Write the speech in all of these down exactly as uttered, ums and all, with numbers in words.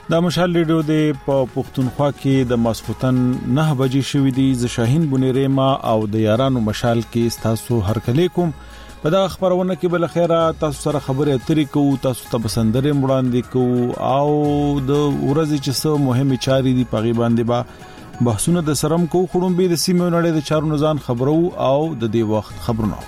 د مشال ریډیو د په پښتونخوا کې د ماسخوتن نه بجې شوې دي. ز شاهین بنیریما او د یارانو مشال کې تاسو هر کله کوم په دا خبرونه کې بل خیره تاسو سره خبرې اترې کوو، تاسو ته بسندرې وړاندې کوو او د ورځې چې څه مهمه چاري دي په غیبان دي با بحثونه د سرم کو خړم به د سیمه نړۍ د چارو نزان خبرو او د دې وخت خبرونه.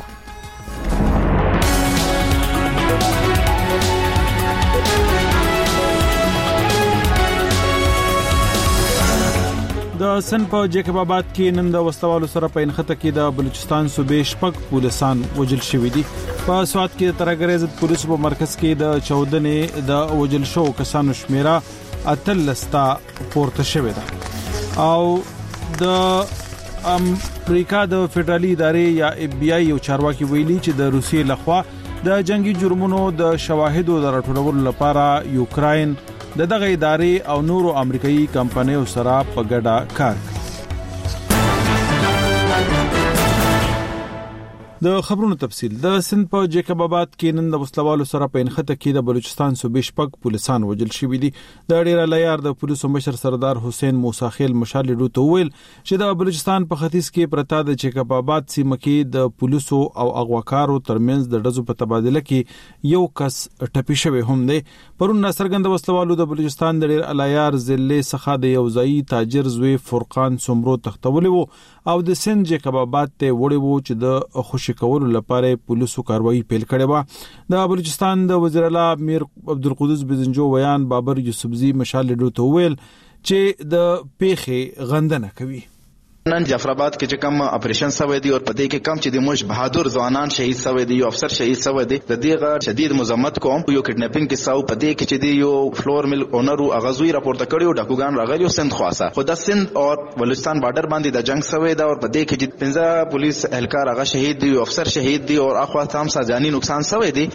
د سن په جیکب آباد کې نن د وسوالو سره په انخته کې د بلوچستان صوبې شپږ پولیسان وجل شوې دي. په سواد کې ترګریز پولیس په مرکز کې د چودنې د وجل شو کسانو شمیره اتلستا پورته شوې ده او د امریکا د فدرالي ادارې یا اف بی آی یو چارواکي ویلي چې د روسیې لخوا د جنگي جرمونو د شواهدو د راټولولو لپاره یوکراین د دغه ادارې او نورو امریکایي کمپنیو سره په ګډه کار کوي. د خبرونو تفصيل د سند په جیکب آباد کې نن د وسلوالو سره په انخته کې د بلوچستان صوبې شپږ پولیسان وجل شوي دي. د ډیر لیار د پولیسو مشر سردار حسین موسی خیل مشال ډو ته ویل چې د بلوچستان په ختیځ کې پرتا د جیکب آباد سیمه کې د پولیسو او اغواکارو ترمنځ د ډزو په تبادله کې یو کس ټپي شوی هم دی. پرون ناصرګند وسلوالو د بلوچستان د ډیر لیار ضلع څخه د یو ځای تاجر زوی فرقان سمرو تختولې وو او د سند جیکب آباد ته وړي وو چې د خوش کولو لپاره پولیسو کاروایی پیل کړې و. د بلوچستان د وزیر اعلی امیر عبدالقدوس بزنجو ویان بابر یوسفزی مشال ډو ته ویل چې د پیخي غندنه کوي. نن جعفرآباد کې چې کوم اپریشن سوی دی او پدې کې کم چې د موږ بهادر ځوانان شهید سوی دی، یو افسر شهید سوی دی، د دې شدید مذمت کوم. یو کډناپینګ کې ساو پدې کې چې دی یو فلور مل اونر او اغازوی راپورته کړیو ډاکوګان راغلی سند خاصه خو د سند او بلوچستان بارډر باندې د جنگ سوی دا او پدې کې چې پنځه پولیس اهلکار هغه شهید دی او افسر شهید دی او اخوا تام ساجانی نقصان سوی دی.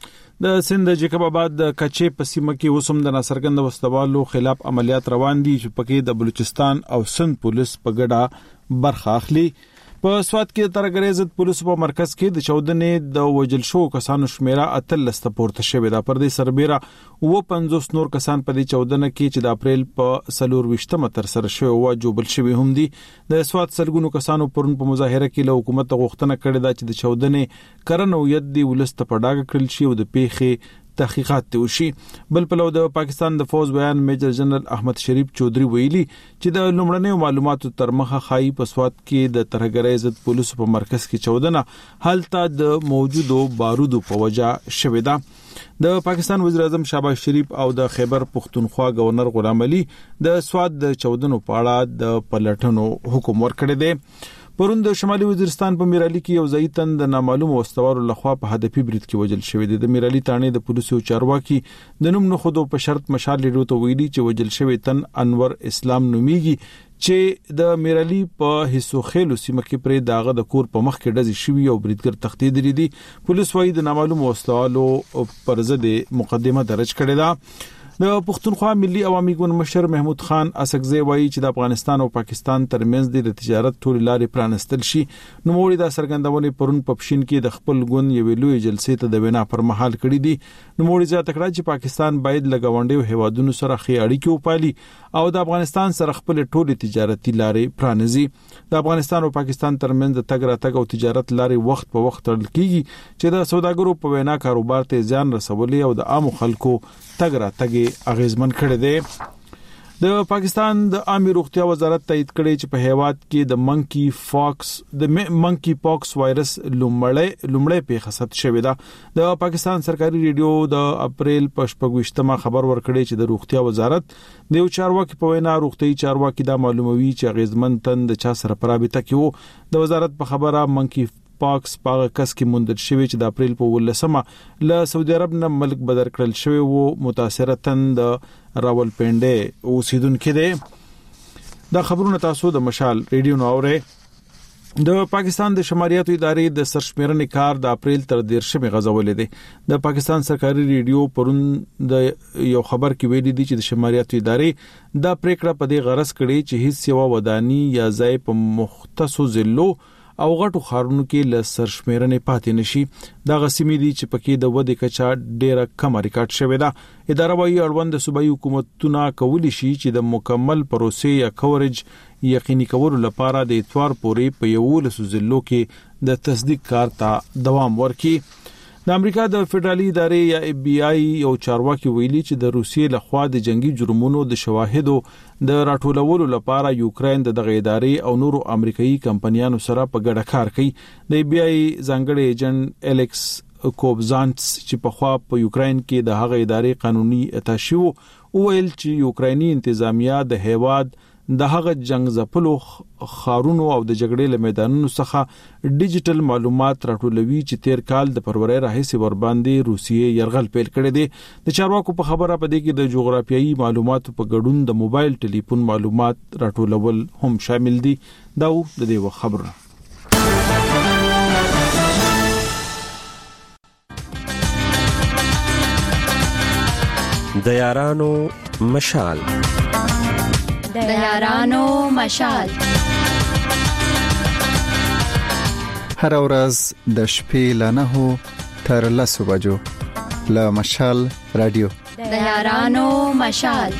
د سند جیکب آباد د کچې په سیمه کې وسوم د ناصرګند وسوالو خلاف عملیات روان دي چې پکې د بلوچستان او سند پولیس په ګډه برخه اخلي. په سواد کې ترګریز پولیس په مرکز کې د چودنې د وجل شو کسانو شمیره اتلسته پورته شوې ده. پر دې سربېره و پنځوس نور کسان په دې چودنه کې چې د اپریل په سلور وشتمه تر سره شوی او جوبل شوی هم دي. د سواد سلګونو کسانو پرون په مظاهره کې له حکومت غوښتنه کړې ده چې د چودنې کرنو ید دی ولست په ډاګه کړل شي او د پیخي تحقیقات ته وشي. بل په لو د پاکستان د فوز بیان میجر جنرال احمد شریف چودري ویلي چې د لومړنیو معلوماتو تر مخه خای په سواد کې د ترګریز پولیس په مرکز کې چودنه حالت د موجودو بارودو په وجه شوې ده. د پاکستان وزیر اعظم شهباز شریف او د خیبر پختونخوا گورنر غلام علي د سواد د چودنو په اړه د پلټنو حکم ورکړی دی. پرون د شمالي وزیرستان په میرالي کې یو ځای تن د نامعلوم وسوالو لخوا په هدفي برید کې وجل شوی دی. د میرالي تانې د پولیسو چارواکي د نوم نه خودو په شرط مشال ډو ته ویلي چې وجل شوی تن انور اسلام نوميږي چې د میرالي په حصو خېلو سیمه کې پرې داغه د کور په مخ کې ډزې شوی او بریدګر تختی لري دي. پولیس وايي د نامعلوم وسوالو پر ضد مقدمه درج کړې ده. د پښتونخوا ملي عوامي ګوند مشر محمود خان اسکزی وایي چې د افغانستان او پاکستان ترمنځ د تجارت ټول لارې پرانستل شي. نو موري د سرګندونې پرون په پښین کې د خپل ګوند یو لوی جلسې ته د وینا پر مهال کړی دي. نو موري ځکه کړه چې پاکستان باید لګاونډي هیوادونو سره خې اړیکې وپالي او د افغانستان سره خپل ټول تجارتي لارې پرانځي. د افغانستان او پاکستان ترمنځ د تګ راتګ او تجارت لارې وخت په وخت تړل کیږي چې د سوداګرو په وینا کاروبار ته ځان رسولي او د عام خلکو تګ راتګ اغیزمن کړی دی. د پاکستان د عامه روغتیا وزارت تایید کړی چې په هیواد کې د منکی فاکس د منکی پاکس وایرس لومړی لومړی پیښه ثبت شوې ده. د پاکستان سرکاري ریډیو د اپریل په شپږویشتمه خبر ورکړی چې د روغتیا وزارت د یو چارواکي په وینا روغتي چارواکي دا معلوموي چې اغیزمن تن د چا سره پرابطه کې وو. د وزارت په خبره منکی پاکس په کس کې موندل شوی چې د اپریل په ولسمه له سعودي عرب نه ملک بدر کړل شوی وو. متاثره تن د راولپنډي اوسیدونکو دی. دا خبرونه تاسو د مشال ریډیو نو اورئ. د پاکستان د شماریاتو ادارې د سرشمیرنې کار د اپریل تر دیرشمه غزولې دي. د پاکستان سرکاري ریډیو پرون د یو خبر کې ویلي دي چې د شماریاتو ادارې د پریکړه په دې غرض کړي چې هیڅ یو ودانی یا ځای په مختصو ضلعو او غټو خارونو کې ل سرشمیرنې پاتې نشي. دا غسیمې دي چې پکې د ودې کچا ډیره کم ریکارډ شوې ده. اداره وايي اړوند صوبایي حکومتونه کولی شي چې د مکمل پروسې یا کورج یقیني کولو لپاره د اتوار پورې په یو لسو ضلعو کې د تصدیق کار ته دوام ورکړي. د امریکا د فدرالي ادارې یا اف بی آی یو چارواکي ویلي چې د روسیې لخوا د جنگي جرمونو د شواهدو د راټولولو لپاره یوکرين د دغه ادارې او نورو امریکایي کمپنیانو سره په ګډه کار کوي. د اف بی آی ځانګړي ایجنټ الیکس کوبزانټس چې په خوا په یوکرين کې د هغه ادارې قانوني اتاشي وو ویل چې یوکراني انتظامیه د هیواد د هغه جنگ ځپلو خارونو او د جګړې له میدانونو څخه ډیجیټل معلومات راټولوي چې تیر کال د فروری راهیسې ور باندې روسیې يرغل پیل کړی دی. د چارواکو په خبره پدې کې د جغرافیایي معلوماتو په ګډون د موبایل ټلیفون معلومات راټولول هم شامل دي. دا د دې خبره. د یارانو مشال د یارانو مشال هر ورځ د شپې له نهو تر لسو بجو له مشال رادیو د یارانو مشال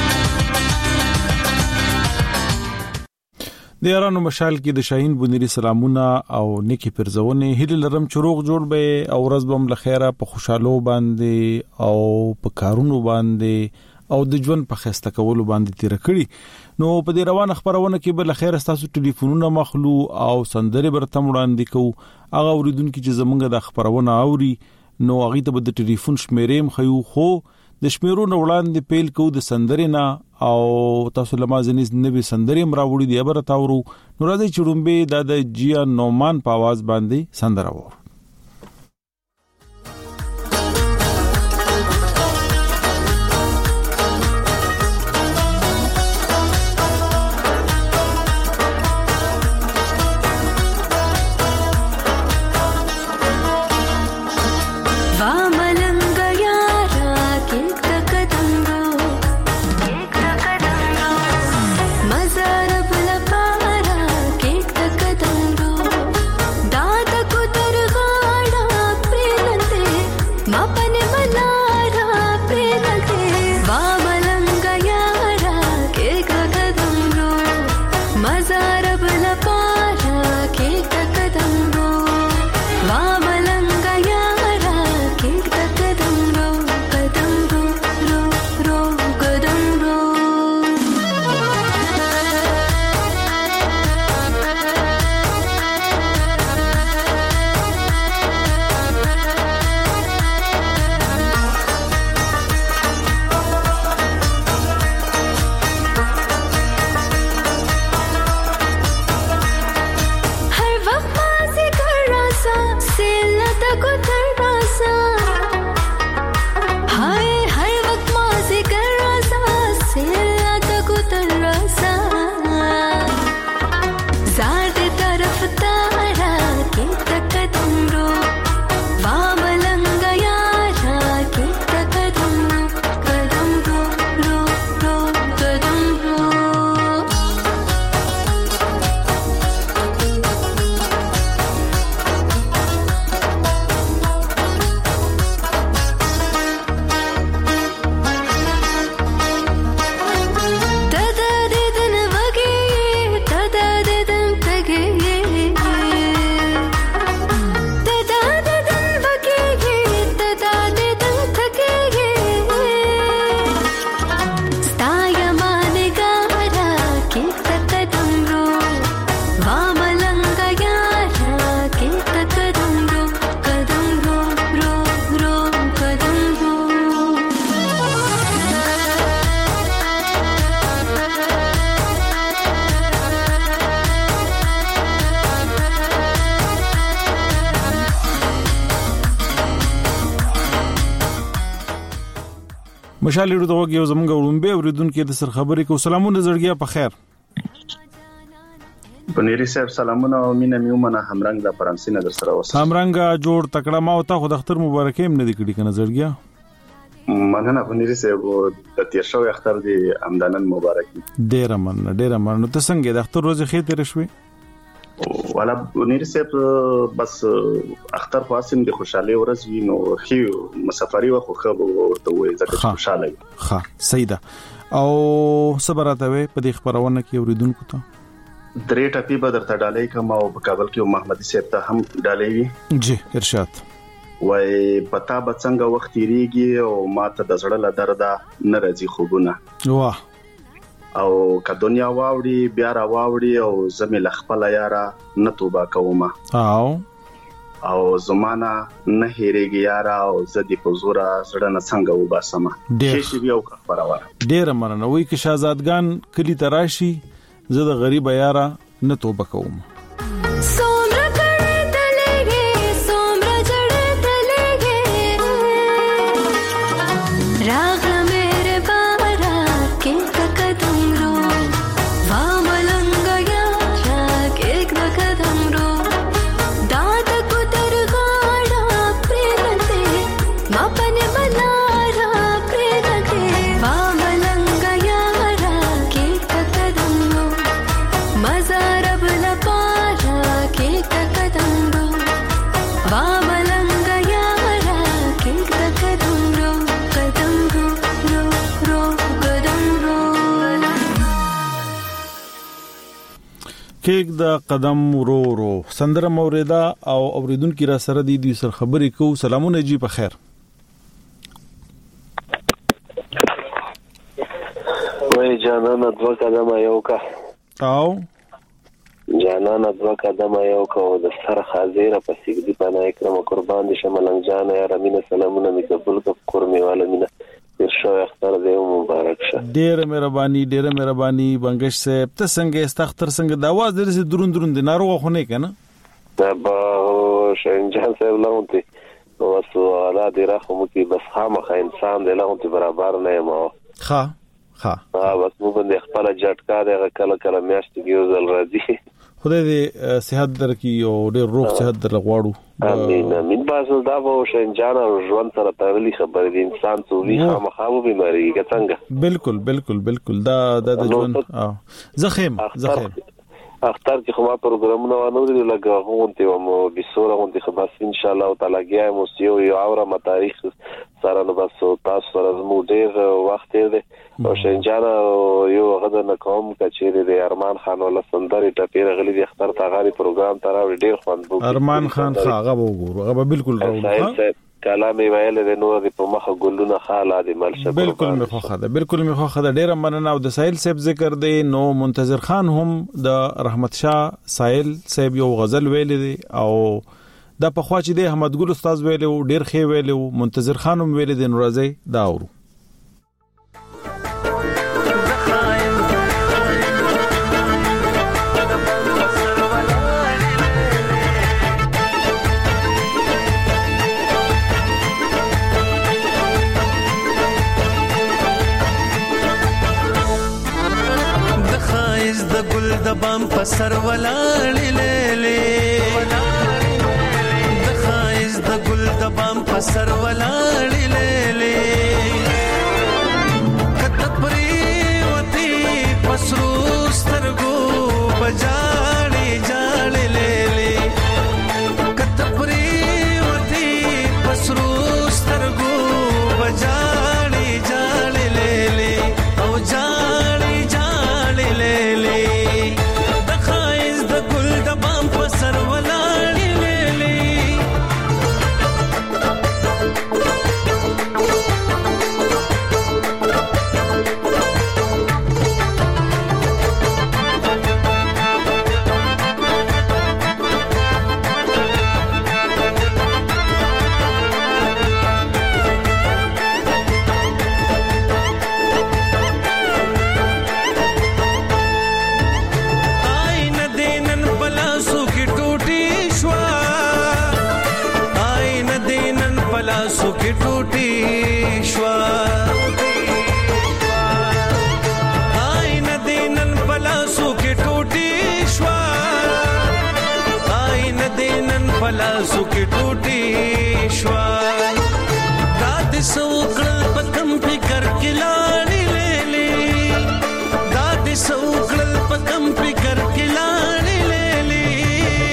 د یارانو مشال کې د شاهین بونری سلامونه او نیکی پرزونه هله لرم چروغ جوړ به او ورځ بم لخيره په خوشاله باندې او په کارونو باندې او د ژوند په خسته کولو باندې تیر کړی. نو په دې روانه خبرونه کې بل خیر تاسو ټلیفونونه مخلو او سندره برته وړاندې کو هغه اوریدونکو چې زمونږ د خبرونه اوري نو هغه ته د ټلیفون شمیرې مخیو خو د شمیرو نه وړاندې پیل کو د سندره نه او تاسو لمازنیز نبی سندره مراوړي دی برته اورو. نو راځي چې رومبه د جیا نومان په आवाज باندې سندره وو. مشال ورته وګیو زمونږ ورومبه اوریدونکو د سر خبرې کو سلامونه زړګیا په خیر. بنيري صاحب سلامونه او مینه میومنه همرنګ د فرانسې نه در سره اوس همرنګ جوړ تکړه ما او ته خو د اختر مبارکې هم نه دی کړی کنه زړګیا. مننه بنيري صاحب د تیر شو اختر دی امدانن مبارک. ډیر من ډیر من نو ته څنګه د اختر ورځې خې تیر شوې؟ والا منیر صاحب بس اختر خاصم د خوشاله ورځ وی نو خو مسافری و خو خو ورته وای ځکه خوشاله ښه صحیح ده او صبرته وي په دې خبرونه کې اوریدونکو ته درې ټپی به درته ډالې کوم او په کابل کې محمدي صاحب ته هم ډالې وي جی ارشاد وای پتا بڅنګ وخت یریږي او ماته د زړه له درده نه راځي خوبونه واه او که دنیا واوړي بیا را واوړي او زمي لخپل یارا نه توبه کوم او او زمانہ نه هېریږي یارا او زدي په زورا سړه نه څنګه وباسمه شي بیا خبره وره ډیر مننه وای چې شاهزادګان کلی تراشي زه د غریب یارا نه توبه کوم کېک د قدم ورو ورو سندره موریدا او اوریدونکو را سره دي د سر خبرې کو سلامونه جی په خیر وای جانانه دوه قدمه یو کا او جانانه دوه قدمه یو کا او د سر حاضر په سګدي پناه کرم قربان دي شملنګ جان یا رمینه سلامونه می قبول کور می والا مینه ارشو اختر دې مبارک شه ډېر مهرباني ډېر مهرباني بنگش صاحب ته څنګه استختر څنګه د आवाज درسه درون درون د ناروغ خو نه کنه دا به شنجان صاحب لونتي او سوالا دې راخو مو کې بس خامخ انسان دې لونتي برابر نه ما ها ها ها بس مو باندې خپل جټکا دې کله کله میاشت کې یو ځل راځي خدای دې صحت درکې او ډېر روغ صحت در غواړو امين امين باسل دا به شنجان او ژوند سره تړلې خبره دي انسان څوري خامخاو بیماری کې څنګه بالکل بالکل بالکل دا د ژوند زخم زخم اختر کې خو ما پروګرامونه ونوري لګه غونته او مو بيسوره غونته خلاص ان شاء الله تعالی ګیا مو سیو یو اوره متاریخ سره نو بس تاسو سره مو ډېر وخت دی او شنجان یو غدا نه کوم کچېره دی ارمان خان ولا سندري ټپیر غلي دی اختر تا غاري پروګرام ترا ډېر خوند بو ارمان خان خاغه وګورو هغه بالکل راوړو کلامي ویل د نور د په مخه ګلونه خاله د ملشه بالکل مې خوخه ده بالکل مې خوخه ده ډېر مننه او د ساحل صاحب ذکر دی نو منتظر خان هم د رحمت شاه ساحل صاحب یو غزل ویل دی او دا په خوا چې د احمد ګل استاد ویل ډېر خې ویل منتظر خان هم ویل دی نو راځي دا اورو بام پسر ولاړې لېلې د خایز د ګل د بام پسر ولاړې لېلې کته پرې وتی پسرو سترګو بجاړې جاړې لېلې کته پرې وتی پسرو سترګو بجاړې جاړې لېلې او جاړې جاړې لېلې سر ولاړې لېلې सुखी टूटी श्वा आई नदी नन पला सुखी टूटी श्वा आई नदी नन पला सुखी टूटी श्वा दाद सौकल पकम फिकर किलाड़ी ले ली दाद सौकल पकम फिकर किलाड़ी ले ली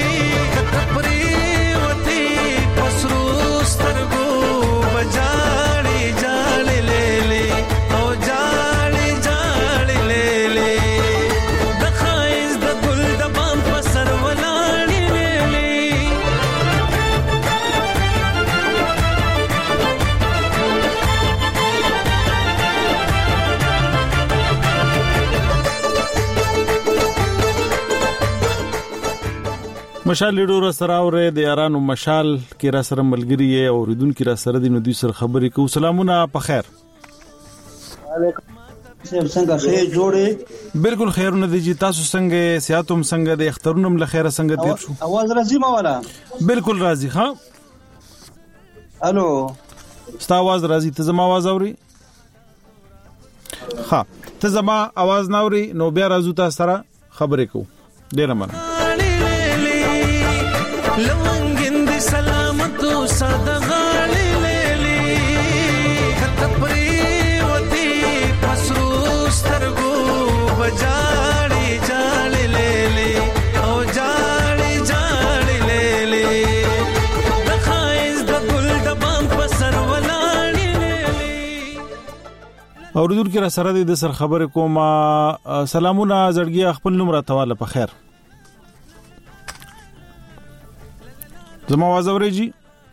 مشال ډیرو سره اورې د یارانو مشال کې را سره ملګری او ریدونکو را سره د نو دوی سره خبرې کوو. سلامونه په خیر. وعلیکم السلام. څنګه خیر جوړې؟ بالکل خیرونه دي جی. تاسو څنګه سیاتم څنګه د اخترونم له خیره څنګه تیر شو؟ اواز راځي ما والا؟ بالکل راځي. ها الو ستا आवाज راځي. ته زما आवाज اوري؟ ها ته زما आवाज نه اوري نو بیا راځو تاسو سره خبرې کوو. ډیر مننه. لونګند سلامتو صدغاړي ليلي کتپري وتي پسرو سترګو بجاړي جاړي ليلي او جاړي جاړي ليلي د خایز د ګل د بام پسر ولاړي ليلي. اوردور کې را سره د سر خبره کوم. سلامونه زړګي خپل نوم را تواله په خیر. زما आवाज اوري جی؟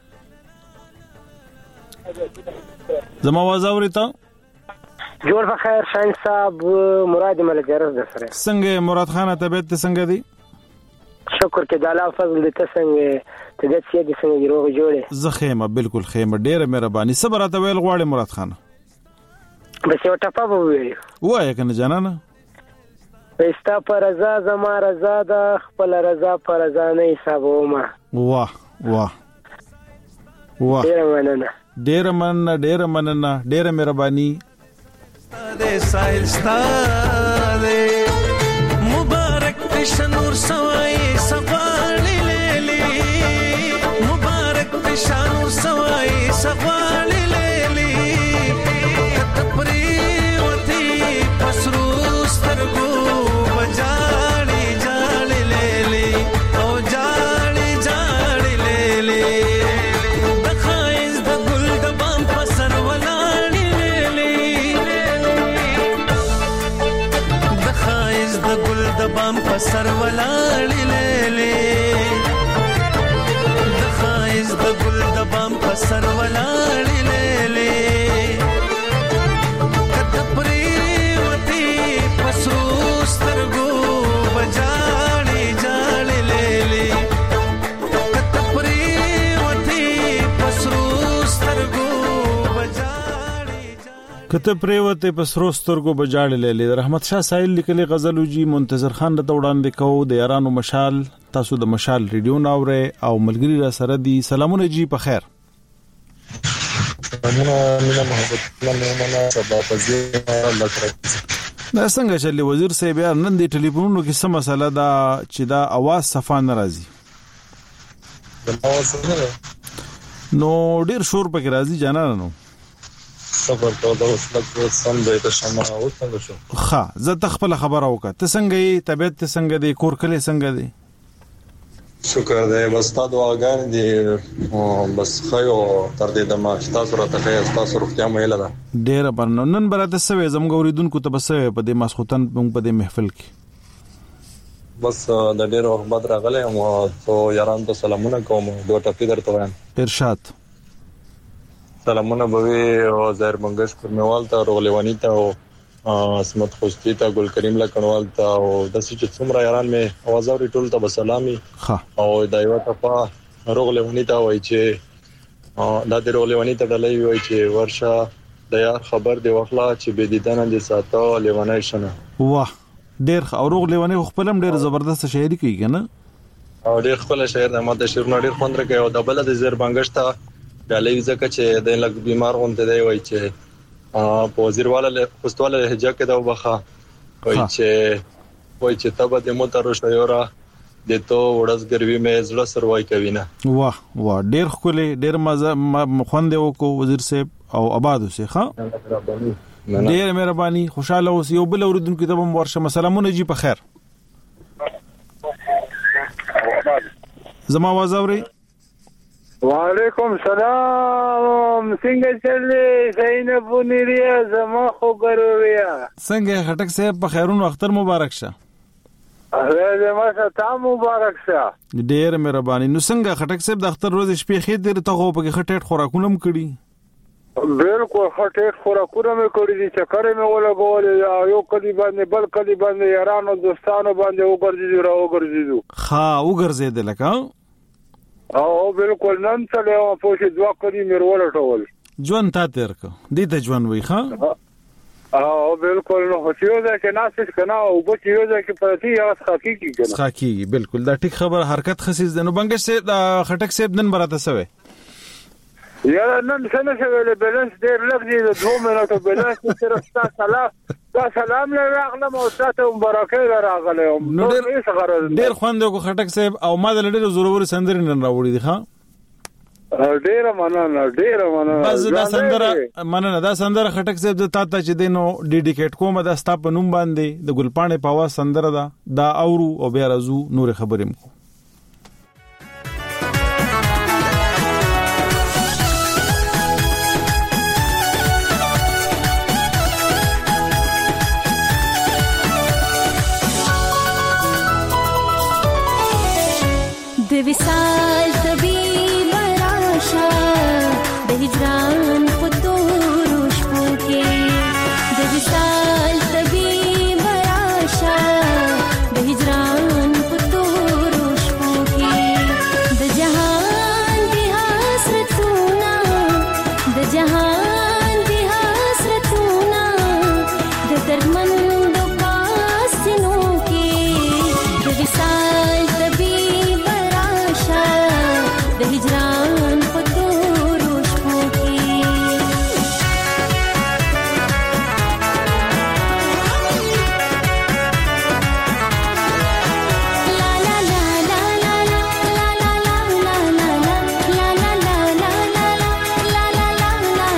زما आवाज اوري ته؟ جوړ په خیر شاین صاحب. مراد ملګری در سره څنګه مراد خان طبيعت څنګه دی؟ شکر کې د الله فضل دې ته څنګه طبيعت یې دې څنګه روغ جوړه؟ زه خیمه بالکل خیمه. ډیره مهرباني. صبر راته ویل غواړي مراد خان. بس یو ټپه وویل. وای کنه جانانه. پستا پر رضا زما رضا د خپل رضا پر رضا نه حسابومه. واه واه واه. ډیر مننه ډیر مننه ډیر مننه ډیر مهرباني. دې سایل ستاره مبارک شنور سوای سفاړي ليلي مبارک شنور سوای سفاړي ليلي کتپري وتي پسرو سترګو بجاړي جاړي ليلي او جاړي جاړي ليلي د خایز د ګل د بام پسر ولاړي ليلي د خایز د ګل د بام پسر ولاړي ليلي د خایز د ګل د بام پسر ولاړي ليلي کتپري وتي پسرو سترګو بجاړي جاړي ليلي کتپري وتي پسرو سترګو بجاړي کته پریوته پسرو سترګو بجاړي ليلي. رحمت شاه سایل لیکلي غزل جی. منتظر خان د وړاندې کوو د یارانو مشال. تاسو د مشال ریډیو ناوره او ملګری را سره دي. سلامونه جی په خیر. سلامونه مینا محبت الله مینا سبا پزې لکه دا څنګه چې وزیر صاحب نن د ټلیفونونو کې څه مسله ده چې دا आवाज صفا نه راځي؟ نو ډیر شور پکې راځي جانانه. نو صبر ته دا اوس لکه سم دی ته شمه او څنګه شو؟ ښه زه تخپل خبره وکړه. ته څنګه یې؟ طبيعت ته څنګه دی؟ کور کله څنګه دی؟ شکر دی. بس تا دعاګانې دي بس خیو تر دې دمه چې تاسو راته خیر تاسو روغتیا مو هیله ده. ډیر برنو نن براته سوي زموږ اوریدونکو ته بسوي په دې ماسختن په دې محفل کې. بس د ډیر وخت بعد راغلی او تو یاران ته سلامونه کوم. دوه ټپې درته وایم. ارشاد. سلامونه بوي او زهر منګش پرموال ته روغلیوانی ته او اسمت خوشتی ته ګل کریم لکنوال ته او د سچ څومره یاران می आवाज اوري ټول ته سلامي. او دایو ته په روغلیوانی ته وای چې دا د روغلیوانی ته ډلې وای چې ورشه د یار خبر دی واخلا چې به دیدنه دي ساتو لیوانای شنه. واه ډیر او روغلیوانی خپلم ډیر زبردست شاعري کوي کنه. او ډیر خپل شاعر د ماده شعرونه ډیر خوند راکوي او د بل د زیر بنګش ته ډلې ځکه چې د لګ بیمار غونته دی وای چې په وزیر والا خوستواله لهجه کې دا وبخه وای چې وای چې تبه د موتر شيورا د تو وړس ګروي مې زړه سروای کوي نه. واه واه ډیر خولي ډیر مزه خوند وکړو وزیر صاحب او آباد اوسه. ښه ډیر مهرباني. خوشاله اوسې. یو بل اوریدونکو ته هم ورشه. سلامونه جی په خیر. زما आवाज اوري؟ وعلیکم سلام. څنګه چلې زینب ونیریا زما خو ګروریا څنګه خټک صاحب په خیرون اختر مبارک شه. الله دې ماته تا مبارک شه. ډېر مهرباني. نو څنګه خټک صاحب د اختر ورځې شپې خې دې ته غو په خټېټ خوراکونه کړی؟ بالکل هټه خوراکونه مې کړې دي چې کړې مې ولګولې یو کلی باندې بل کلی باندې یارانو دوستانو باندې وګرځېدو را وګرځېدو ها وګرځېدل لکه او بالکل نن څه له پوښې دوا کړی مې ولټول ژوند تا تیر کو دې ته ژوند وای ښا او بالکل نو هوښیو ده کې ناسې کنه او بچ یو ده کې پرتی یا حقيقي کنه حقيقي بالکل دا ټیک خبر حرکت خسیس دنو بنګش سے خټک سے نن براته سوې یا نن څنګه چې له بیلانس ډېر لګي د دوه منټو بیلانس سره تاسو سلام تاسو سلام له راغلم او تاسو مبارکي راغلم نو ډېر خوند کو خټک صاحب او ما د ډېر زورور سندري نن راوړي دي ښا ډېر مننه ډېر مننه بس دا سندره مننه دا سندره خټک صاحب د تا ته چې دینو ډیډیکیټ کوم دا ستا په نوم باندې د ګلپانې په आवाज سندره دا دا اورو او بیا رازو نور خبرې مو د وصال طبيب راشا د هجران په تورو شپو کې د وصال طبيب راشا د هجران په تورو شپو کې د جهان دی حسرتونه د جهان دی حسرتونه د درمندو پاسینو کې د وصال طبيب د هجران په تورو شپو کې لا لا لا لا لا لا لا لا لا لا لا لا لا لا لا لا لا لا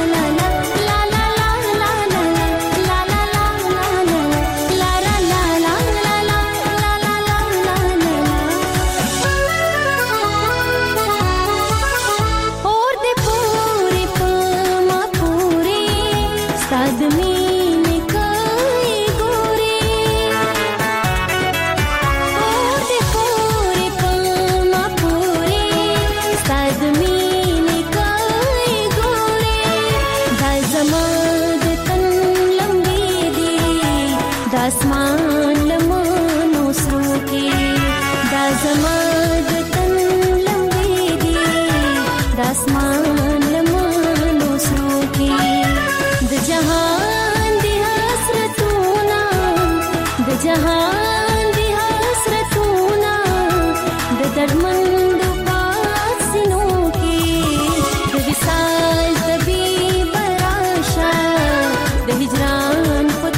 اسمان لمنو سرو کې دا زما د تن لمبې دي د اسمان لمنو سرو کې د جهان دی حسرتونه د جهان دی حسرتونه د دردمندو پاسینو کې د وصال طبيب راشه د هجران په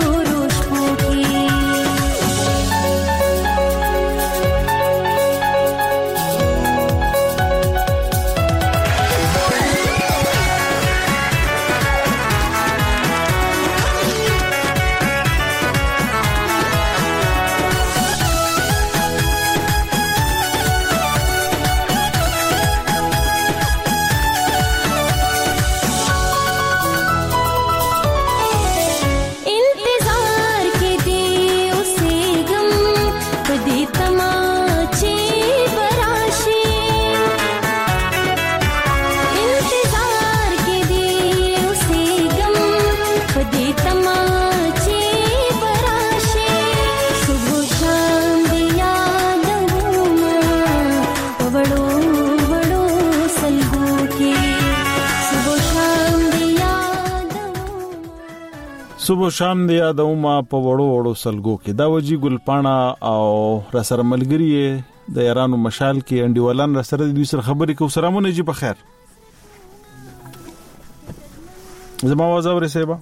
صبح شام دی یادو ما په وړو وړو سلګو کې دا وجی ګلپانا او رسر ملګری د یارانو مشال کې انډیولان رسره د دوی سره خبرې کو سلامونه جی په خیر زما आवाज اورې سیبا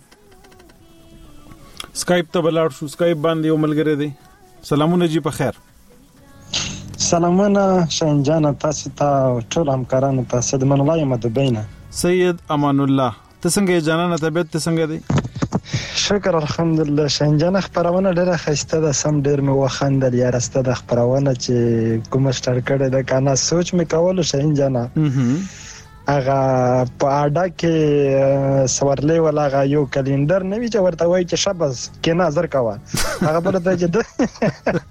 سکایپ ته بلاړ شو سکایپ باندې یو ملګری دی سلامونه جی په خیر سلامونه شنجان تاسو ته ټول همکارانو ته سید من الله مدبینه سید امان الله ته څنګه جانانه طبيعت ته څنګه دی شکر الحمدلله شنجان خبرونه ډیره خسته ده سم ډیر مې وخندل یا راسته د خبرونه چې کوم سٹارټ کړه د کانا سوچ مې کول شنجان هغه په اډا کې سورلې ولا غا یو کلندر نوی چې ورته وای چې شبز کې نظر کاوه هغه بل ته جده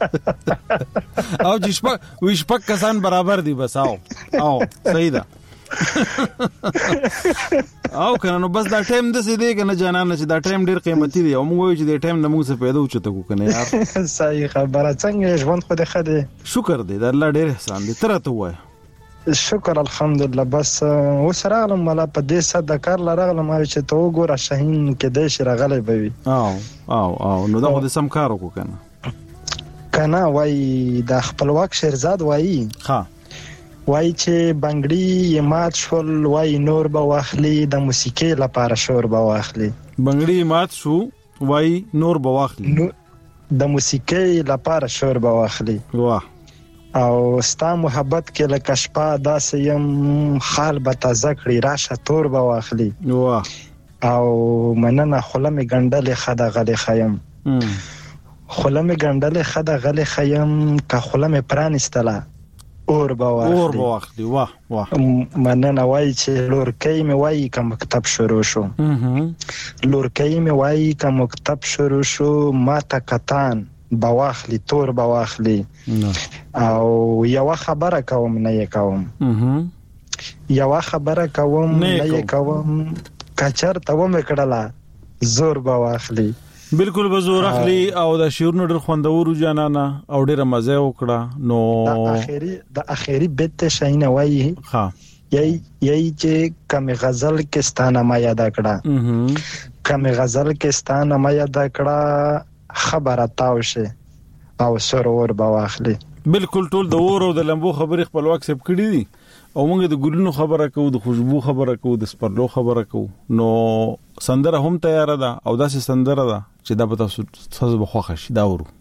او چې شپه وښ پک کسان برابر دي بس او او صحیح ده او کنه نو بس دا ټایم د سې دی کنه جانانه چې دا ټایم ډیر قیمتي دی او موږ وایو چې دا ټایم د موږ څخه پیدا وچته کو کنه یار صحیح خبره څنګه ژوند خو دې خده شکر دی د الله ډیر احسان دی تر ته وای شکر الحمدلله بس اوس راغلم مله په دې صد کار لرغلم چې ته وګوره شاهین کې دې شرغلې بوي او او او نو دا د سم کار وکړه کنه کنه وای د خپلواک شهرزاد وای ها وای چې بنگړي مات شول وای نور به واخلي د موسیقي لپاره شور به واخلي بنگړي مات شو وای نور به واخلي د موسیقي لپاره شور به واخلي واه او ستا محبت کې لکه شپه داسې يم خال به تازه کړي راشه تور به واخلي واه او مننه خلمې ګندلې خده غلې خیم خلمې ګندلې خده غلې خیم که خلمې پرانستله اور به واخلي اور به واخلي واه واه مننه وای چې لورکۍ مې وای که مکتب شروع شو لورکۍ مې وای که مکتب شروع شو ما ته کتان بواخلی تور بواخلی او یو خبره کوم نه یې کوم یو خبره کوم نه یې کوم کچر ته و مې کړله زور بواخلی بالکل به زور اخلي او د شعر نو ډېر خوندور جانانه او ډېر مزه وکړه نو د اخیری د اخیری بیت شاینه وای ها یی یی چې کم غزل کې ستانه ما یاد کړه کم غزل کې ستانه ما یاد کړه خبره تاوشه او سرور بواخلی بالکل ټول د اور او د لمبو خبرې خپل وخت سب کړی دي او موږ د ګلونو خبره کوو د خوشبو خبره کوو د سپرلو خبره کوو نو سندره هم تیار ده او داسې سندره ده چې دا به تاسو تاسو به خوښ شي دا ورو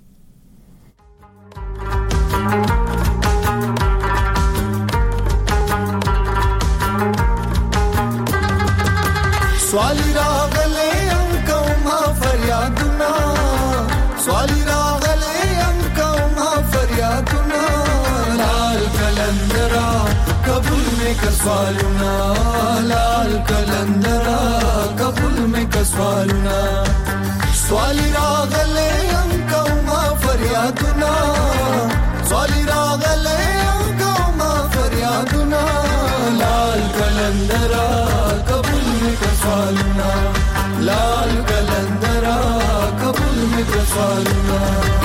سوالی راغلے ام کوما فریادنا سوالی راغلے ام کوما فریادنا لال کلندرا قبول میں کسوالنا لال کلندرا قبول میں کسوالنا سوالی راغلے ام کوما فریادنا سوالی راغلے ام کوما فریادنا لال کلندرا قبول میں کسوالنا لال کلندرا قبول میں کسوالنا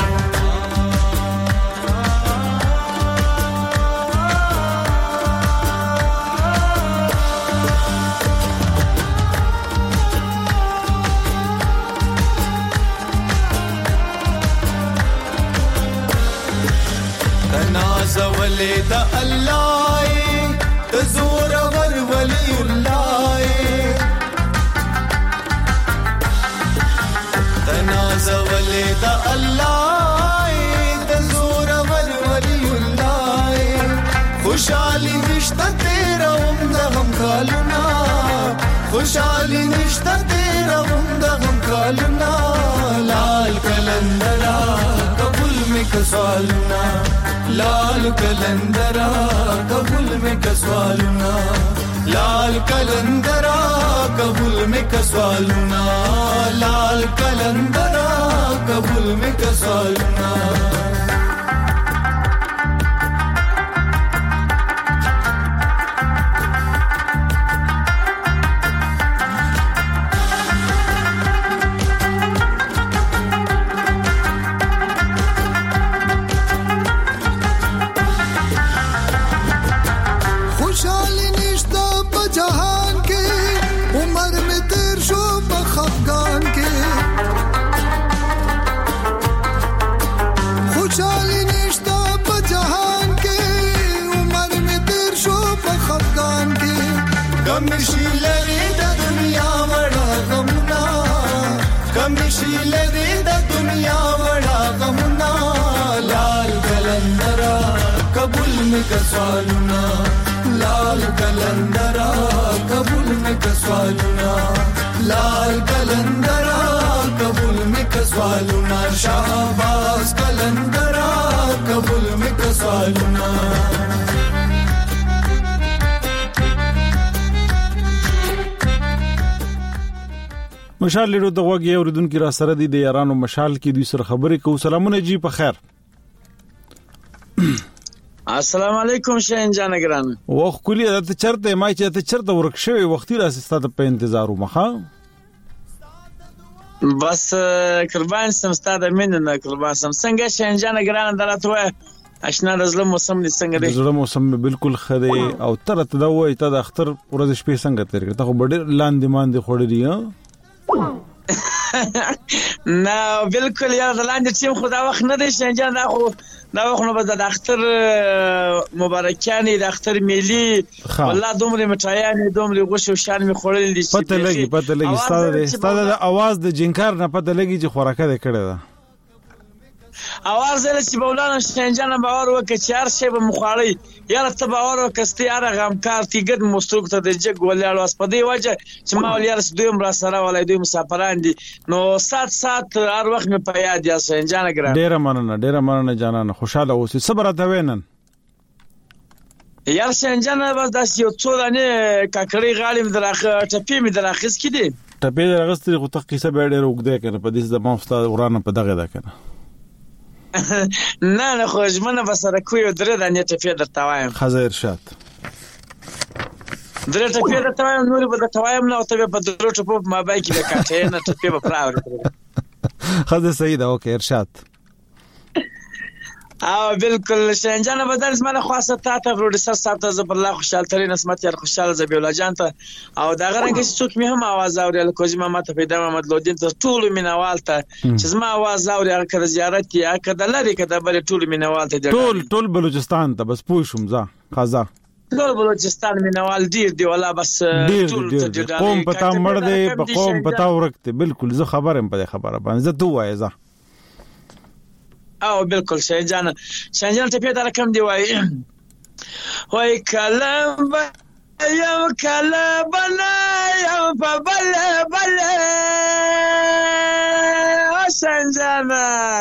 تنازولی دا اللہ تزور ور ولی اللہ تنازولی دا اللہ تزور ور ولی اللہ خوشحالی نشتا تیرا ام دا غم کالونا خوشحالی نشتا تیرا ام دا غم کالونا لال کلندرا قبول میں کسوالونا لال کلندرا قبول میں کسوالونا لال کلندرا قبول میں کسوالونا لال کلندرا قبول میں کسوالونا کمشی لري د دنیا وړا غمنا کمشی لري د دنیا وړا غمنا لال کلندرا قبول میں کسوالنا لال کلندرا قبول میں کسوالنا لال کلندرا قبول میں کسوالنا شہباز کلندرا قبول میں کسوالنا مشال لیدو د وګي اوریدونکو را سره دي د یارانو مشال کې دوی سره خبرې کوو. سلامونه جی په خیر. السلام علیکم شین جان ګران وخت کلی ته چرته ما چې ته چرته ورک شوی وختي راستاده په انتظار ومخه بس قربان سم ستاده مين نه قربان سم څنګه شین جان ګران درته اشنا د زړه موسم دي څنګه دی زړه موسم بالکل خدي او تر ته دا وای ته د اختر ورځ شپې څنګه تیر کړ ته خو ډېر لاندې مان دي خوړې دي نه بالکل یا لاندې چې خدا وخت نه دی شین جان دا خو دا وخت نو د اختر مبارکانه د اختر ملي والله دومره مټایانه دومره غوښه شان می خورل دي پته لګي پته لګي ستاده ستاده د आवाज د جنکار نه پته لګي چې خوراکه ده کړه ده اواز زله چې مولانا شینجان باور وکړي چې هر شی به مخاړي یاره ته باور وکستي هغه غمکار تیګد مستوک ته د جګ ولاړ واس په دی وجه چې ما ولیر دویم را سره ولای دوی مسافران دي نو سات سات هر وخت مې په یاد یا شینجان ګران ډیر مننه ډیر مننه جانانه خوشاله اوسې صبر ته وینن یار شینجان بس داس یو څو دانه کاکړی غالم دراخه ټپی می دراخس کړي ټپی دراغستې خو ته قصه به ډیر وګده کنه په دې زما استاد ورانه په دغه ده کنه نه نه خو ژمنه بسره کوي درې دانې ټپی درته وایم خزه ارشاد درې ټپی درته وایم نور به درته وایم نه او ته په درو ټپو ما بای کې د کاټې نه ټپی به پراوړ خزه سید اوکې ارشاد او بالکل شینجان بدل زمانه خاصه تا ته پروډوسر صاحب ته زبر الله خوشاله ترين اسمت یار خوشاله زبیولا جان ته او دا غرنګ چې څوک می هم आवाज اوري کوزي محمد پیدا محمد لودین ته ټول مینوال ته چې زما आवाज اوري هغه کړه زیارت یا کده لري کده بل ټول مینوال ته ټول ټول بلوچستان ته بس پوه شوم ځه قضا ټول بلوچستان مینوال ډیر دی ولا بس ټول قوم پتا مړ دی په قوم پتا ورکته بالکل زه خبرم په خبره باندې زه دوه وای زه او بالکل شینجان شینجان ته پیدا رقم دی وای وای کلم یم کلم بنا یم په بل بل شینجان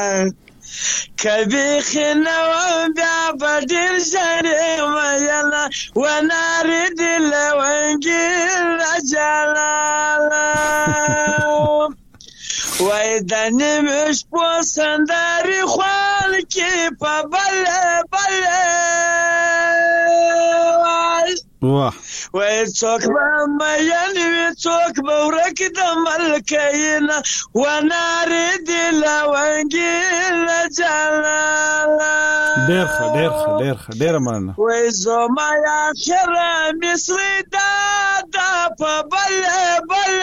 کبي خنو بیا بدل شری وینا ونار دل ونګل جلال وای دنمش پسندری خوال کی په بل بل واه وای څوک به مېن وی څوک به ورک د ملکینا ونار دل ونګل جلال ډېر ډېر ډېر ډېر مننه وای زما یا خیر مصری دا د په بل بل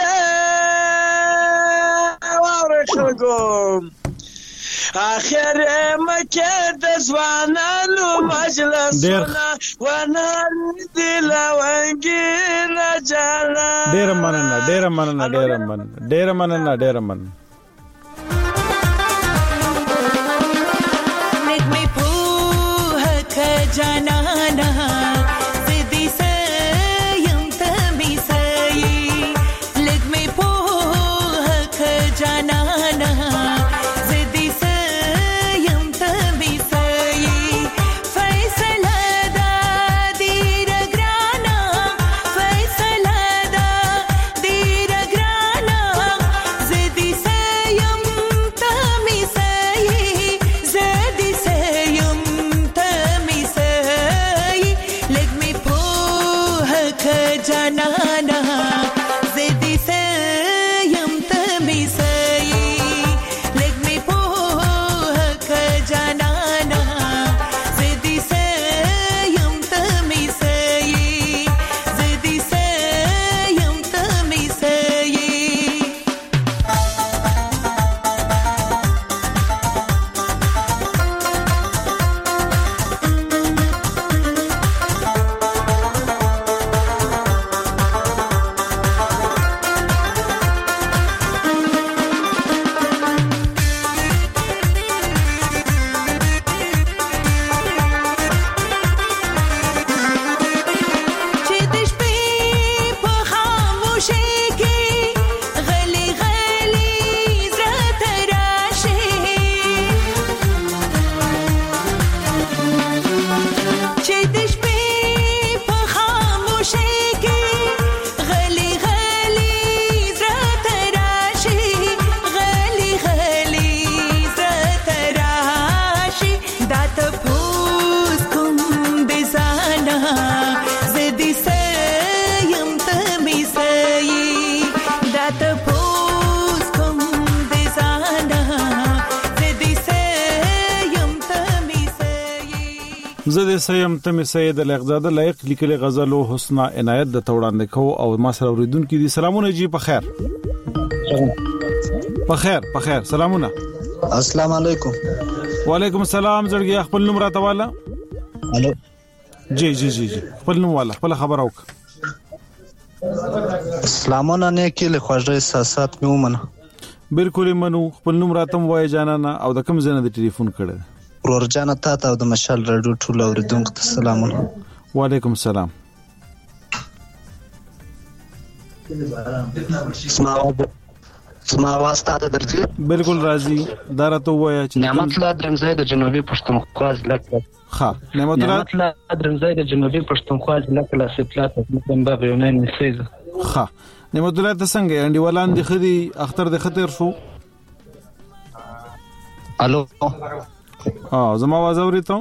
خلقوم آخر مکه د ځوانانو مجلسونه ونال دل ونګل جانا ډېر مننه ډېر مننه ډېر مننه ډېر مننه ډېر مننه مګ مې په هک جانانا زدي سيم تمي سي لګ مې په هک جانانا زدي سيم تمي سي فیصله دا دیر ګرانا فیصله دا دیر ګرانا زدي سيم تمي سي زدي سيم تمي سي زه د سیم تم سید الاغزاده لایق لیکلي غزل او حسنا عنایت د توړاندې کو او ما سره اوریدونکو دي سلامونه جی په خیر په خیر په خیر سلامونه السلام علیکم وعلیکم السلام زړګي خپل نوم راته والا الو جی جی جی جی خپل نوم والا خپل خبر اوک سلامونه نه کې له خوږه احساسات مې ومنه بالکل منو خپل نوم راته وای جانانا او د کوم ځنه د ټلیفون کړه ورور جان ته ته د مشال رادیو ټول اوریدونکو ته سلامونه وعلیکم السلام سما आवाज ته درځي بالکل راځي دا راته وای چې نعمت الله درنځي د جنوبي پښتونخوا ضلع ها نعمت الله درنځي د جنوبي پښتونخوا ضلع کې لاسپلات د باب یونان نسیز ها نعمت الله ته څنګه انډي ولان د خدي اختر د خطر شو الو ها زما आवाज اوريته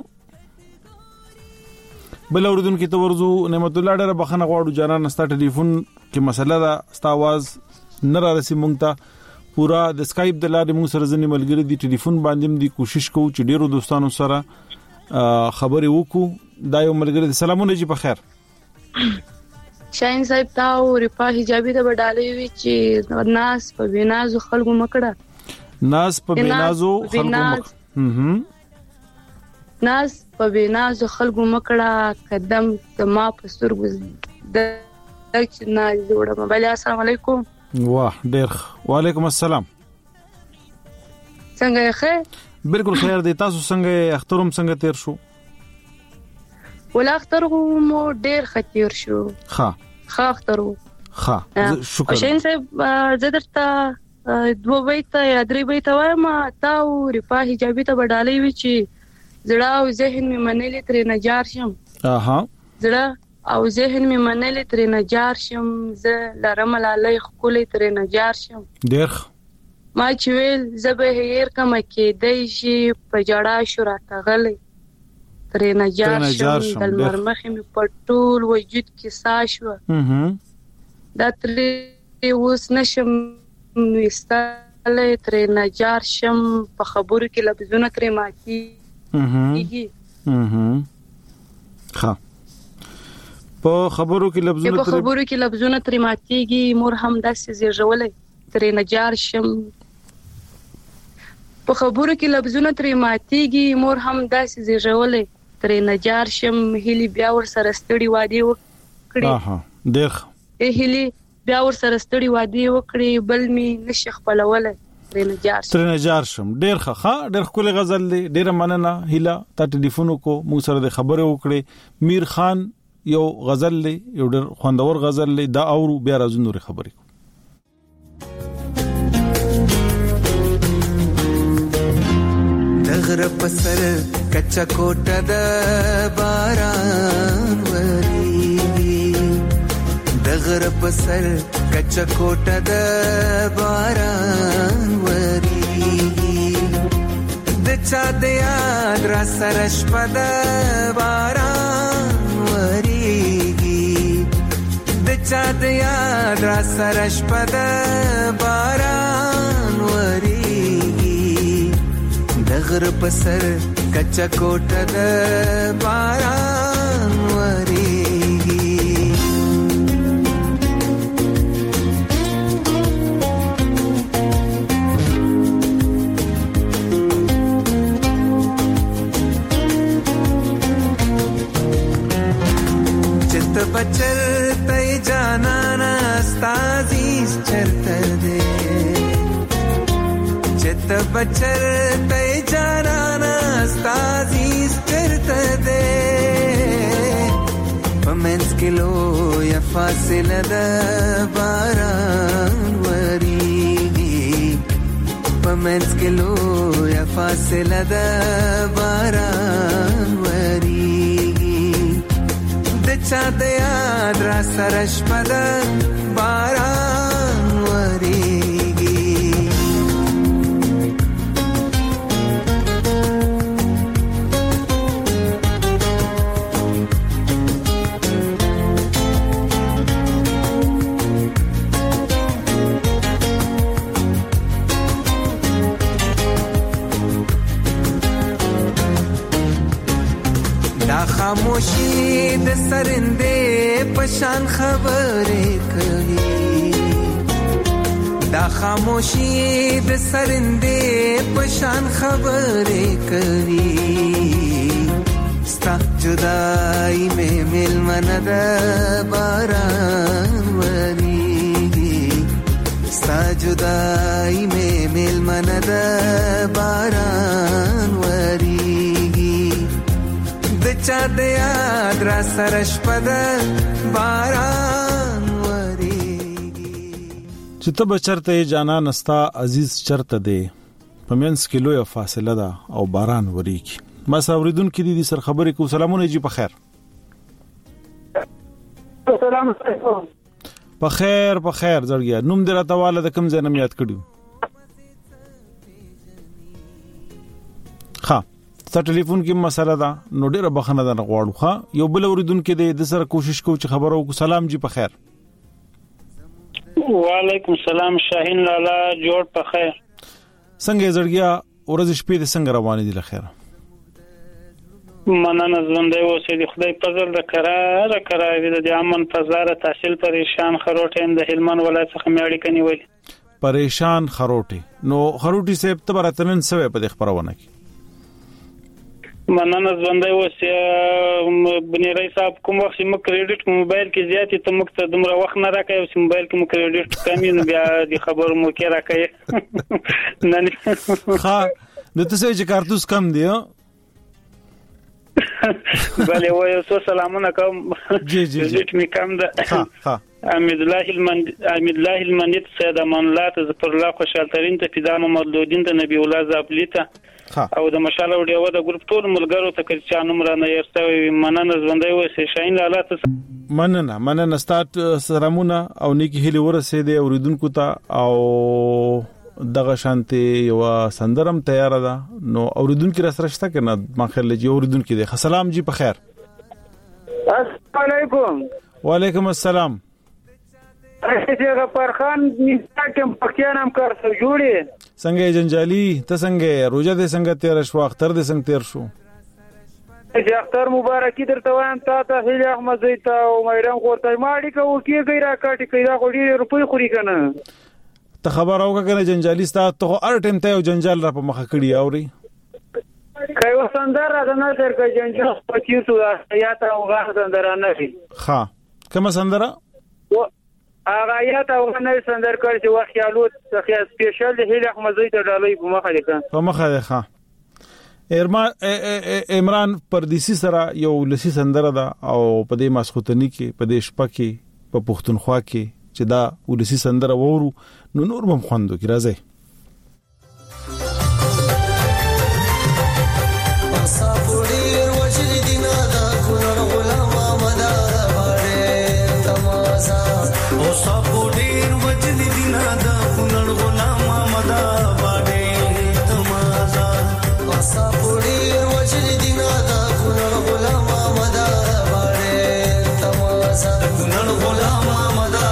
بل اوردونکو ته ورزو نعمت الله ډېر بخنه غواړو جانا نستا ټلیفون کې مسله دا ستا आवाज نه را رسي مونږ ته پورا د اسکایپ د لارې مونږ سره ځنې ملګری دي ټلیفون باندې دي کوشش کوو چې ډیرو دوستانو سره خبرې وکړو دا یو ملګری دي سلامونه جی په خیر شاین صاحب تاسو رپا حجابي ته وډالې وی چې ناس په بنازو خلکو مکړه ناس په بنازو خلکو مکړه هم ناس په بنازو خلکو مکړه قدم د ما په سترګو د چې نه جوړه موبایل السلام علیکم واه ډیر وعلیکم السلام څنګه ښه بالکل خیر دی تاسو څنګه اخترم څنګه تیر شو ولا اختر مو ډیر خطیر شو ها ها اختر ها شکر شین صاحب زه درته دوه بیت یا درې بیت وایم تاسو رپا حجابي ته وډالې وی چې زړه او ذهن می منلې ترې نجار شم اها زړه او ذهن می منلې ترې نجار شم زه لرم لاله خولې ترې نجار شم ډیر ما چې ویل زبه هیر کما کې دای شي په جړا شراته غلې ترې نجار شم د مرمخې می پټول وجود کې ساشو دا ترې اوس نشم وستاله ترې نجار شم په خبرو کې لفظونه ترې ماکي اها اها ها په خبرو کې لفظونه په خبرو کې لفظونه ترې ماتيږي مور هم داسې زیږولې ترې نجار شم په خبرو کې لفظونه ترې ماتيږي مور هم داسې زیږولې ترې نجار شم هلي بیا ور سره ستړي وادي وکړي اها ډېر هلي بیا ور سره ستړي وادي وکړي بل می نشخ پلوله ترې نجار شم ترې نجار شم ډېر ښه ډېر خپل غزل دی ډېر مننه هلا تا ټلیفون کو مو سره د خبره وکړي میر خان یو غزل لی یو ډېر خوندور غزل لی دا اورو بیا راځو نور خبرې دغر پسر کچا کوټه د باران وری دغر پسر کچا کوټه د باران وری د چا د یاد را سره شپه د باران د چا د یاد را سره شپه د باران وریږي د غر په سر کچا کوټه د باران وریږي چت بچر تای جانانا استازیز چرته دے چت بچر تای جانانا استازیز چرته دے پمنس کلو یا فاصله د باران وریږي پمنس کلو یا فاصله د باران وریږي د چا د یاد را سره شپه د باران وریږي د دا خاموشي د سرندې پشان خبرې کوي دا خاموشي د سرندې پشان خبرې کوي ستا جدائی میں مل من دا باران وریگی ستا جدائی میں مل من دا باران وریگی دچا دیاد را سرش پد باران وریگی چې ته به چرته جانا نستا عزیز چرته دی پمینس کیلو یا فاصله ده او باران وریږي ما ساوریدون کې دي سر خبرې کو سلامونه جی په خیر السلام علیکم په خیر په خیر زړګیا نوم دې راته واله د کوم ځای نه یاد کړیو ها ست ټلیفون کې مسله ده نو ډیره بخنه ده غواړو ها یو بل اوریدون کې د سره کوشش کو چې خبرو کو سلام جی په خیر وعلیکم السلام شاهین لالا جوړ په خیر څنګه زړګیا ورځ شپې د څنګه روانې دي لخيره مننه ژوندې اوسې د خدای په فضل د قرار قرار د امن فزار تحصیل پریشان خروټین د هلمند ولایت څخه میاړي کني ویل پریشان خروټي نو خروټي سیب ته براتنن سوې په خبرونه کې مننه ژوندې اوسې بني رئیس صاحب کوم وخت مو کریډټ موبایل کې زیاتې ته مخ ته دومره وخت نه راکې او موبایل کې مو کریډټ کمی نو بیا د خبرو مو کې راکې نه نه ها نو ته چې کارتوس کم دی بله وایو سو سلامونه کوم جی جی جی می کم ده ها ها امید الله المند امید الله المندت سید امان الله تذکر الله خوشحال ترين ته فدا محمدودین ته نبی الله زابلیته او د مشاله وډیو د ګروپ ټول ملګرو ته کچا نمبر نه یرستوي مننه ژوندې وسه شاین لاله ته مننه مننه ستات سلامونه او نیکی هلي ورسې دی اوریدونکو ته او دغه شانتي یو سندرم تیار ده نو اوریدونکو را سره شته کنه ما خیر لږ اوریدونکو دی سلام جی په خیر السلام علیکم وعلیکم السلام اسی غفار خان نستاکم پکیانم کار سره جوړي څنګه جنجالي ته څنګه روزه دې څنګه تیر شو اختر دې څنګه تیر شو چې اختر مبارکي درته وایم تا ته هیله احمد زیتا او مېران ورته ماړي کو کیږي را کاټي کیدا غوډي روپۍ خوري کنه ته خبر اوګه کنه جنجالي ستا ته هر ټیم ته یو جنجال را په مخه کړی اوري کای وسندر را نه تر کې جنجال پچیسو یا ته اوغه سندر نه وي ها کوم سندره اغه یا ته اوغه نه سندر کړ چې وخت یالو څخه سپیشل هیله احمد زیتا ډالۍ په مخه ده په مخه ده ها ارمان عمران پردیسی سره یو لسی سندره ده او په دې ماسختنی کې په دې شپه کې په پښتونخوا کې چې دا ولسی سندره وورو نو نور بم خوندو کی راځي صافوري وجل دینا دا کولر غلام مدا باړې تمازا او صافوري وجل دینا دا کولر غلام مدا باړې تمازا او صافوري وجل دینا دا کولر غلام مدا باړې تمازا کولر غلام مدا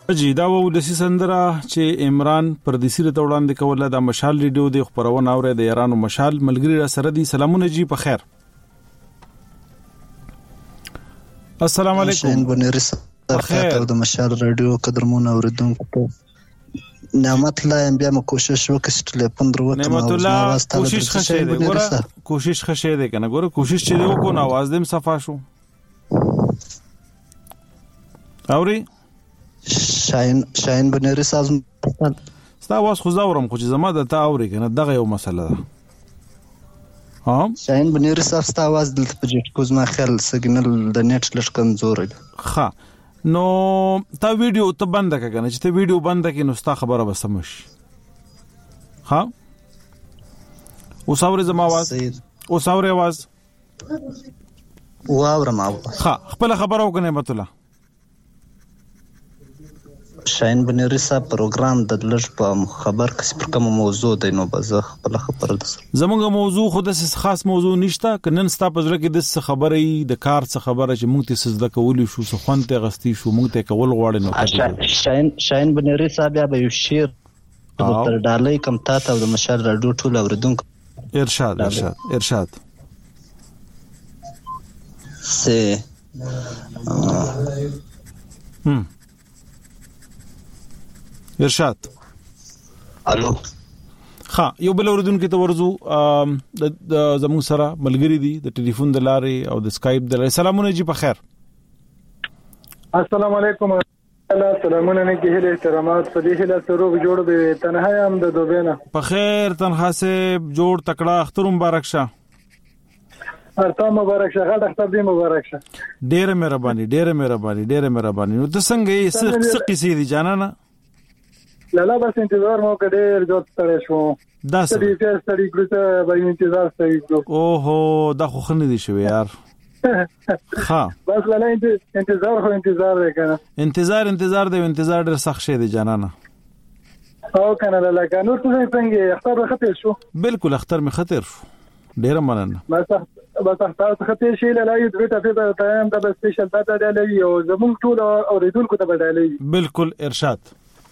جی دا ولسی سندره چې عمران پردیسی ته وړاندې کوله د مشال ریډیو د خبرونه اوري د ایرانو مشال ملګری را سره دي. سلامونه جی په خیر. السلام علیکم. شاین بنيري صاحب د مشال ریډیو قدرمون اوریدونکو نعمت الله بیا م کوشش وکړ چې ټلیفون درو وکړم. نعمت الله کوشش خشه دی ګوره کوشش خشه دی کنه ګوره کوشش چې دی وکړو نو आवाज دیم صفا شو. اوري شاین شاین بنيري صاحب ستا واس خو زاورم خو چې زما د تا اوري کنه دغه یو مسله ده. ها شاین بنيري صاحب ستا واس دلته په جټ کوز ما خیال سګنل د نت لږ کمزور دی. ها نو تا ویډیو ته بند کړه کنه چې ته ویډیو بند کړې نو ستا خبره به سمش. ها اوس اوري زما आवाज اوس اوري आवाज واورم او ها خپل خبرو کنه نعمت الله. شاین بنيري صاحب پروګرام د لږ په خبر کس پر کوم موضوع دی نو بزه خپل خبره ده. زمونږ موضوع خو د خاص موضوع نشته کنن ستا پزړه کې د خبرې د کار څخه خبره چې مونږ ته سزده کولی شو څه خوانته غستی شو مونږ ته کول غواړي نو شاین شاین بنيري صاحب یا به یو شیر تر ډالۍ کم تاسو د مشال راډیو ټول اوریدونکو ارشاد ارشاد ارشاد سه هم ارشاد الو ها یو بل اوردونکو ته ورزو د زمو سره ملګری دي د ټلیفون د لارې او د اسکایپ د لارې. سلامونه جی په خیر. السلام علیکم. الله سلامونه نه کې احترامات په دې هله سره جوړ به تنها هم د دوبینه په خیر تنها سه جوړ تکړه اختر مبارک شه. ارته مبارک شه غټ اختر دې مبارک شه. ډېر مهرباني ډېر مهرباني ډېر مهرباني. نو د څنګه یې څه قصې دي جانانه لالا بس انتظار مو کډیر جوړ ترې شو دا څه دې چې ستړي ګروته به انتظار ستړي ګرو اوهو دا خو خنه دي شوی یار. ها بس لالا انتظار خو انتظار دی کنه انتظار انتظار دی انتظار ډېر سخت شي دی جانانه. او کنه لالا کنه ته څنګه اختر خطر شو؟ بالکل اختر می خطر شو ډېر مننه. بس بس اختر خطر شي لالا یو دغه ته ته هم د سپیشل ډاټا دی او زموږ ټول اوریدونکو ته بدلای. بالکل ارشاد.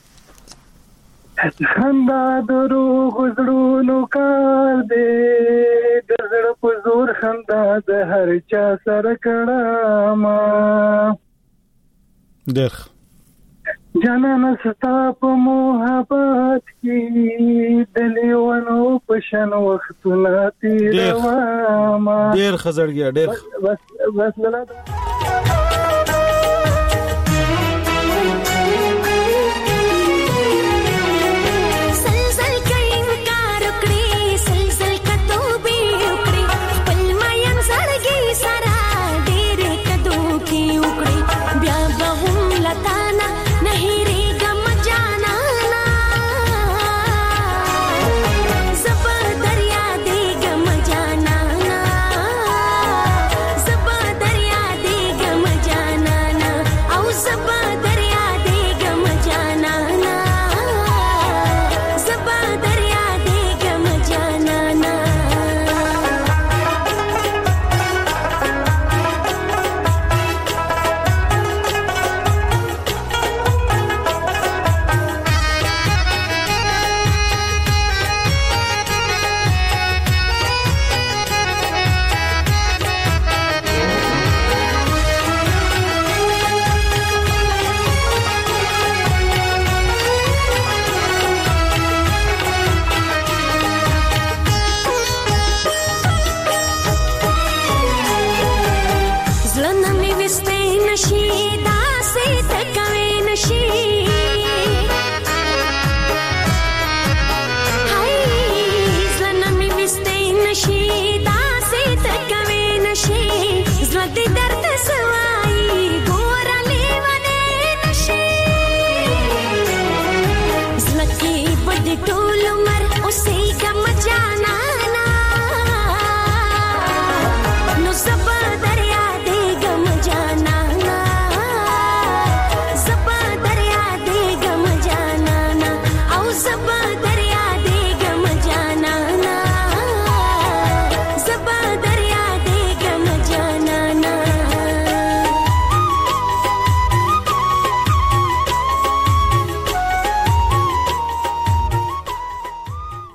خندا دروغ زړونو کار دې د زړه په زور خندا د هر چا سره کړه ما ډېر جانانه ستا په محبت کې د لیونو په شان وختونه تیروما. ډېر خزړګیا ډېر بس بس لاله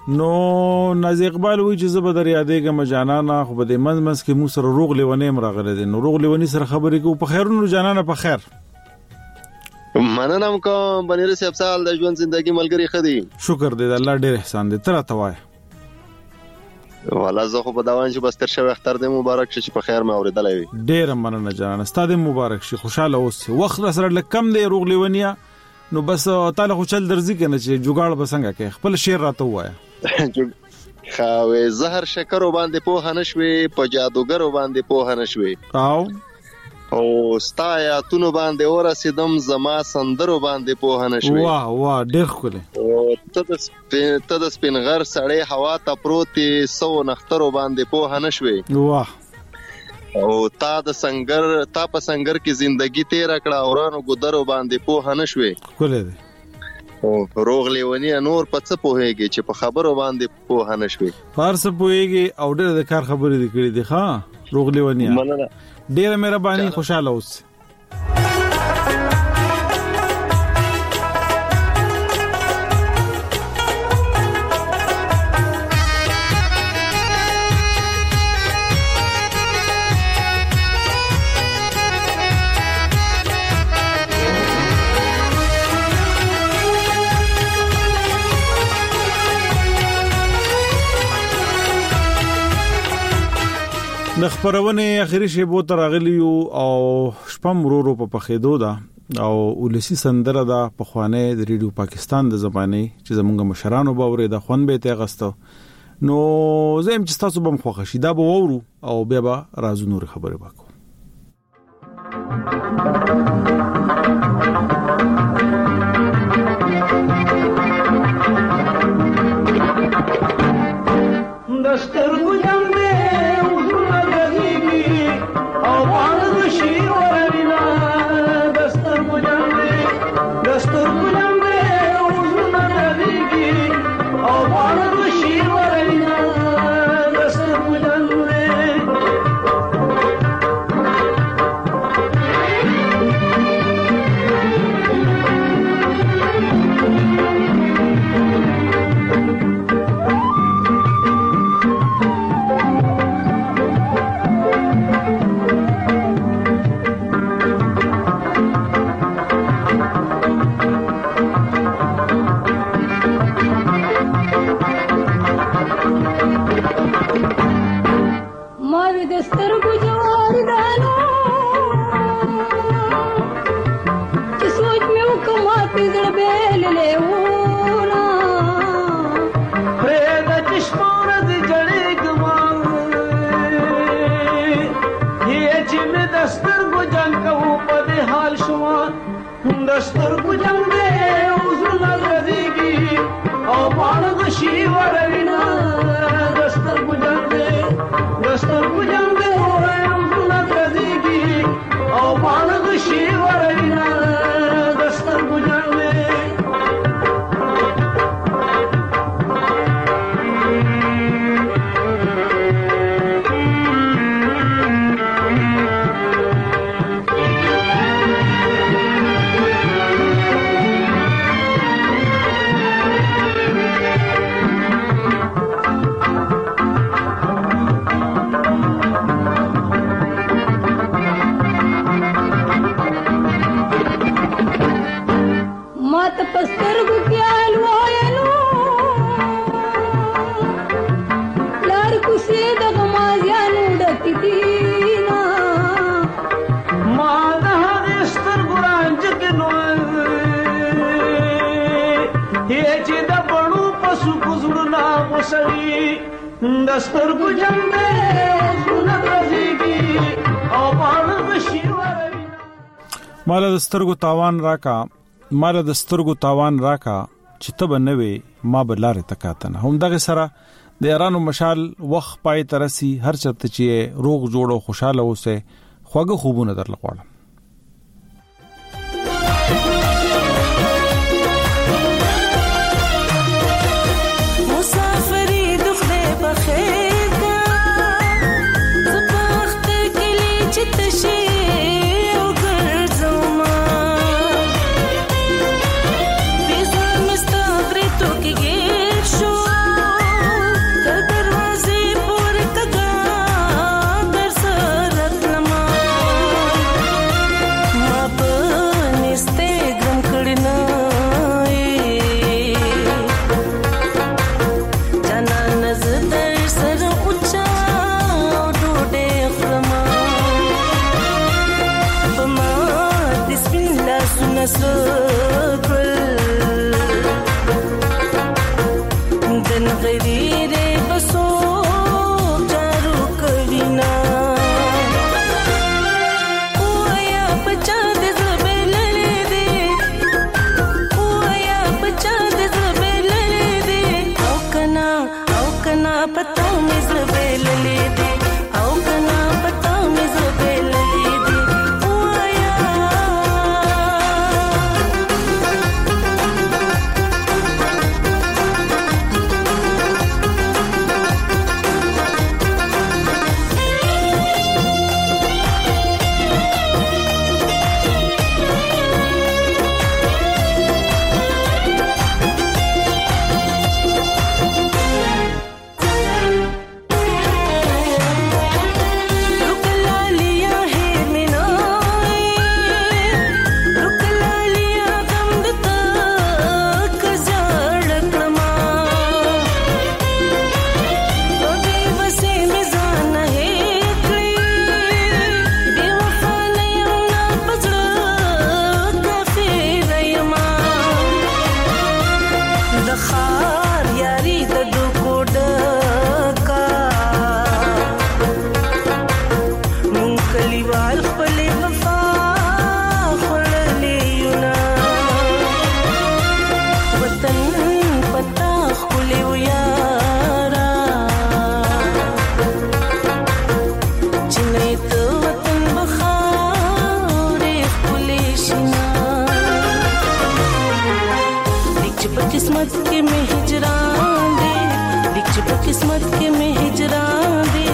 نو نازي اقبال وی چې زبر یادېګم جانانا خو به د منځ منځ کې مو سره روغ لیونې مرغله دي نو روغ لیونی سره خبرې کو په خیرونو جانانا په خیر مننه کوم بنیر صاحب سال د ژوند ژوندۍ ملګری خدي شکر دې الله ډېر احسان دې تر ته وای والله زه خو په داوان چې بستر شوی اختر دې مبارک شي چې په خیر مې اوریدلای وي ډېر مننه جانانا ستاسو مبارک شي خوشاله اوسئ وخت سره لکم دې روغ لیونیا نو بس تعالی خو چل درځي کنه چې جوګاړ بسنګ کې خپل شعر راته وایا خو زهر شکر باندې په هنشوي په جادوګر باندې په هنشوي او او ستایا تونو باندې ورسیدم زما سندرو باندې په هنشوي واه واه ډېر خوله او ته د ته د سپینغر سړې هوا ته پروتي سو نخترو باندې په هنشوي واه او تا د سنگر تا په سنگر کې زندگی تیر کړه اورانو ګدرو باندې په هنشوي کوله دي او روغ لیونی نور په څه پوهیږي چې په خبرو باندې په هنشوي فارس پوهیږي او ډېر د کار خبرې دي کړې دي ها روغ لیونی مننه ډېر مهرباني خوشاله اوسئ د خبرونه اخیری شی بو تر غلیو او شپم ورورو په پخېدو دا او ولسی سندره دا په خوانه د ریډیو پاکستان د زمانه چې زمونږ مشرانو باورې د خون به ته غستو نو زم چې تاسو بم خوښ شي دا به وورو او بیا به رازو نور خبره وکړو دستر ګجم مال د سترګو تاوان راکا مال د سترګو تاوان راکا چې ته بنوي ما بلاره تکاتنه هم دغه سره د ایرانو مشال وخت پای ترسي هر چرته چې روغ جوړ او خوشاله اوسه خوګه خوبونه درل غواړم Show تغریر بسو جارو کوینا اویا بچا د زبل دې اویا بچا د زبل دې او کنا او کنا پتا مې زبل دې او کنا پتا مې زبل دې किस्मत के में हिजरान दे, लिख छुपा किस्मत के में हिजरान दे।